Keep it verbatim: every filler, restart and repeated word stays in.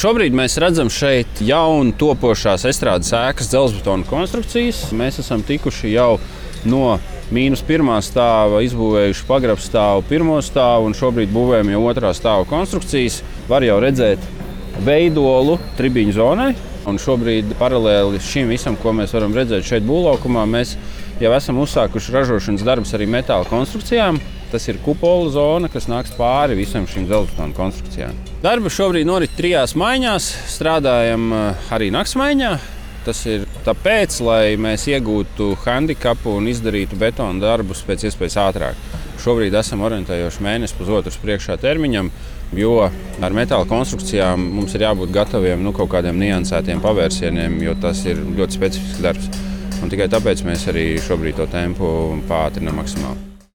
Šobrīd mēs redzam šeit jaunu topošās estrādes ēkas dzelzbetona konstrukcijas. Mēs esam tikuši jau no mīnus pirmā stāva, izbūvējuši pagrabstāvu pirmo stāvu un šobrīd būvējam jau otrā stāva konstrukcijas. Var jau redzēt veidolu tribiņu zonai. Un šobrīd paralēli šim visam, ko mēs varam redzēt šeit būvlaukumā, mēs jau esam uzsākuši ražošanas darbus arī metāla konstrukcijām. Tas ir kupola zona, kas nāks pāri visam šīm dzelzbetona konstrukcijām. Darba šobrīd norit trijās maiņās, strādājam arī naktsmaiņā. Tas ir tāpēc, lai mēs iegūtu handikapu un izdarītu betona darbus pēc iespējas ātrāk. Šobrīd esam orientējoši mēnesi pusotrus priekšā termiņam, jo ar metāla konstrukcijām mums ir jābūt gataviem nu, kaut kādiem niansētiem pavērsieniem, jo tas ir ļoti specifisks darbs. Un tikai tāpēc mēs arī šobrīd to tempu pātrinām maksimāli.